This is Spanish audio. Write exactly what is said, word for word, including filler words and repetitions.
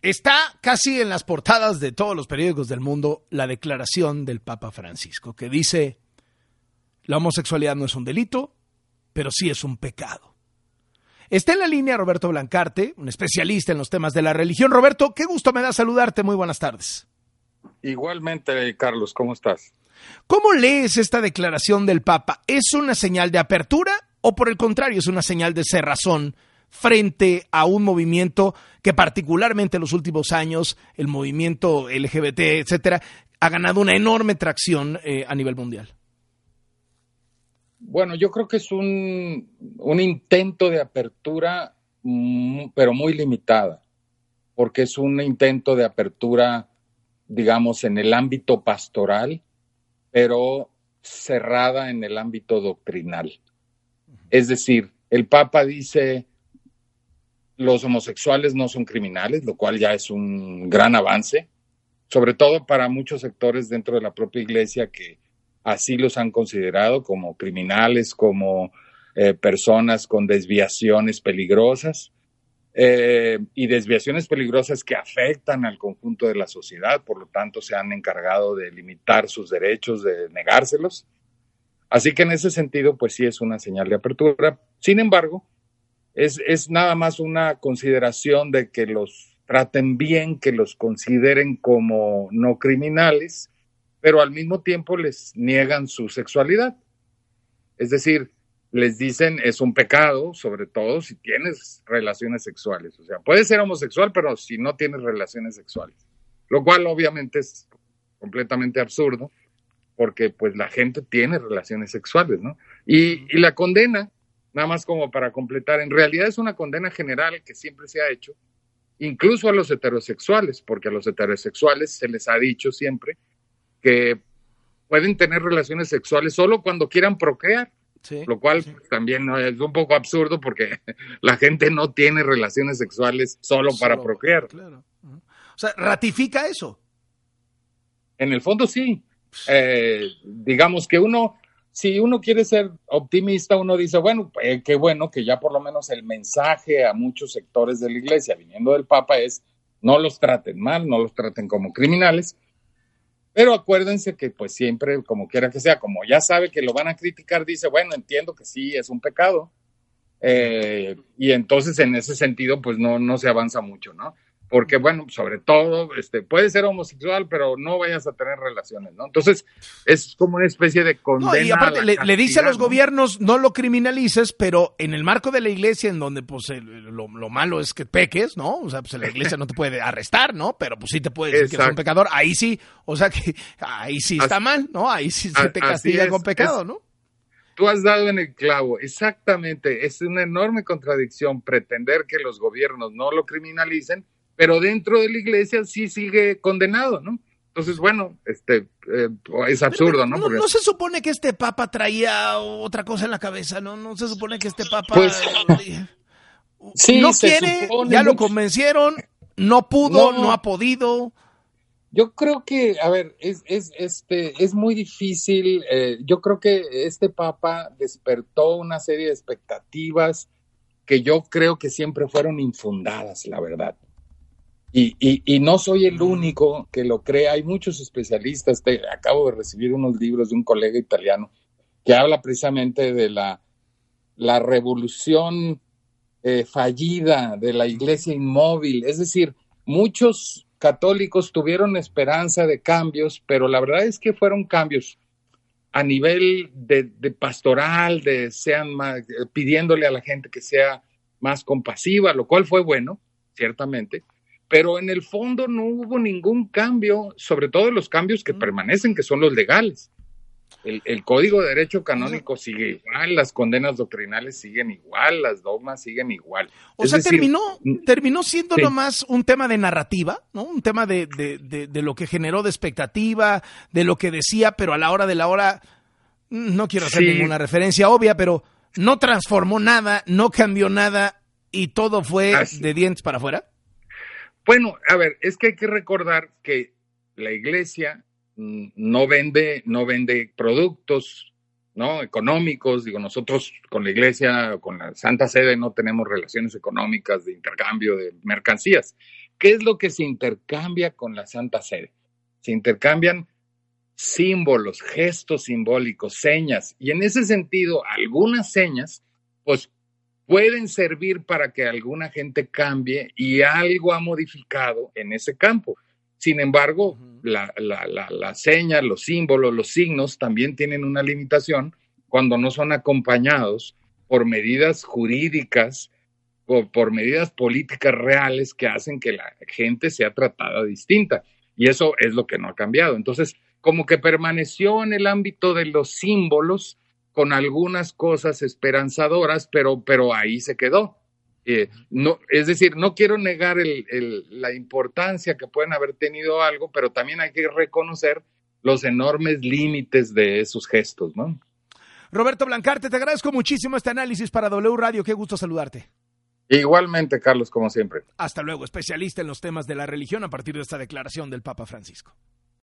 Está casi en las portadas de todos los periódicos del mundo la declaración del Papa Francisco, que dice: la homosexualidad no es un delito, pero sí es un pecado. Está en la línea Roberto Blancarte, un especialista en los temas de la religión. Roberto, qué gusto me da saludarte. Muy buenas tardes. Igualmente, Carlos, ¿cómo estás? ¿Cómo lees esta declaración del Papa? ¿Es una señal de apertura o por el contrario es una señal de cerrazón frente a un movimiento que particularmente en los últimos años, el movimiento L G B T, etcétera, ha ganado una enorme tracción eh, a nivel mundial? Bueno, yo creo que es un, un intento de apertura, pero muy limitada, porque es un intento de apertura, digamos, en el ámbito pastoral, pero cerrada en el ámbito doctrinal. Es decir, el Papa dice: los homosexuales no son criminales, lo cual ya es un gran avance, sobre todo para muchos sectores dentro de la propia Iglesia que así los han considerado como criminales, como eh, personas con desviaciones peligrosas eh, y desviaciones peligrosas que afectan al conjunto de la sociedad, por lo tanto se han encargado de limitar sus derechos, de negárselos. Así que en ese sentido, pues sí es una señal de apertura. Sin embargo, Es, es nada más una consideración de que los traten bien, que los consideren como no criminales, pero al mismo tiempo les niegan su sexualidad. Es decir, les dicen es un pecado, sobre todo si tienes relaciones sexuales. O sea, puedes ser homosexual, pero si no tienes relaciones sexuales. Lo cual obviamente es completamente absurdo, porque pues la gente tiene relaciones sexuales, ¿no? Y, y la condena, nada más como para completar, en realidad es una condena general que siempre se ha hecho, incluso a los heterosexuales, porque a los heterosexuales se les ha dicho siempre que pueden tener relaciones sexuales solo cuando quieran procrear, sí, lo cual sí. Pues, también ¿no? es un poco absurdo porque la gente no tiene relaciones sexuales solo, solo para procrear. Claro. Uh-huh. O sea, ¿ratifica eso? En el fondo sí. Eh, digamos que uno... Si uno quiere ser optimista, uno dice, bueno, eh, qué bueno que ya por lo menos el mensaje a muchos sectores de la Iglesia viniendo del Papa es: no los traten mal, no los traten como criminales, pero acuérdense que pues siempre, como quiera que sea, como ya sabe que lo van a criticar, dice, bueno, entiendo que sí, es un pecado, eh, y entonces en ese sentido pues no, no se avanza mucho, ¿no? Porque, bueno, sobre todo, este, puede ser homosexual, pero no vayas a tener relaciones, ¿no? Entonces, es como una especie de condena. No, y aparte, le, castidad, le dice a los ¿no? gobiernos, no lo criminalices, pero en el marco de la Iglesia, en donde, pues, el, lo, lo malo es que peques, ¿no? O sea, pues, la Iglesia no te puede arrestar, ¿no? Pero, pues, sí te puede decir Exacto. que eres un pecador. Ahí sí, o sea, que ahí sí está así, mal, ¿no? Ahí sí se te castiga es, con pecado, es, ¿no? Tú has dado en el clavo, exactamente. Es una enorme contradicción pretender que los gobiernos no lo criminalicen, pero dentro de la Iglesia sí sigue condenado, ¿no? Entonces, bueno, este eh, es absurdo, pero, ¿no? ¿no? Porque... No se supone que este Papa traía otra cosa en la cabeza, ¿no? No se supone que este Papa pues, sí, no quiere, ya mucho. Lo convencieron, no pudo, no, no ha podido. Yo creo que, a ver, es, es, este, es muy difícil. Eh, yo creo que este Papa despertó una serie de expectativas que yo creo que siempre fueron infundadas, la verdad. Y, y, y no soy el único que lo cree, hay muchos especialistas. Te, acabo de recibir unos libros de un colega italiano que habla precisamente de la, la revolución eh, fallida de la iglesia inmóvil. Es decir, muchos católicos tuvieron esperanza de cambios, pero la verdad es que fueron cambios a nivel de, de pastoral, de sean más, pidiéndole a la gente que sea más compasiva, lo cual fue bueno, ciertamente. Pero en el fondo no hubo ningún cambio, sobre todo los cambios que permanecen, que son los legales. El, el Código de Derecho Canónico sigue igual, las condenas doctrinales siguen igual, las dogmas siguen igual. O es sea, decir, terminó, terminó siendo sí. nomás un tema de narrativa, ¿no? Un tema de, de, de, de lo que generó de expectativa, de lo que decía, pero a la hora de la hora, no quiero hacer sí. ninguna referencia obvia, pero no transformó nada, no cambió nada y todo fue Así. de dientes para afuera. Bueno, a ver, es que hay que recordar que la Iglesia no vende, no vende productos, ¿no? económicos. Digo, nosotros con la Iglesia, con la Santa Sede, no tenemos relaciones económicas de intercambio de mercancías. ¿qué es lo que se intercambia con la Santa Sede? Se intercambian símbolos, gestos simbólicos, señas, y en ese sentido, algunas señas, pues, pueden servir para que alguna gente cambie y algo ha modificado en ese campo. Sin embargo, uh-huh. la, la, la, la seña, los símbolos, los signos también tienen una limitación cuando no son acompañados por medidas jurídicas o por medidas políticas reales que hacen que la gente sea tratada distinta. Y eso es lo que no ha cambiado. Entonces, como que permaneció en el ámbito de los símbolos con algunas cosas esperanzadoras, pero, pero ahí se quedó. Eh, no, es decir, no quiero negar el, el, la importancia que pueden haber tenido algo, pero también hay que reconocer los enormes límites de esos gestos, ¿no? Roberto Blancarte, te agradezco muchísimo este análisis para W Radio. Qué gusto saludarte. Igualmente, Carlos, como siempre. Hasta luego, especialista en los temas de la religión a partir de esta declaración del Papa Francisco.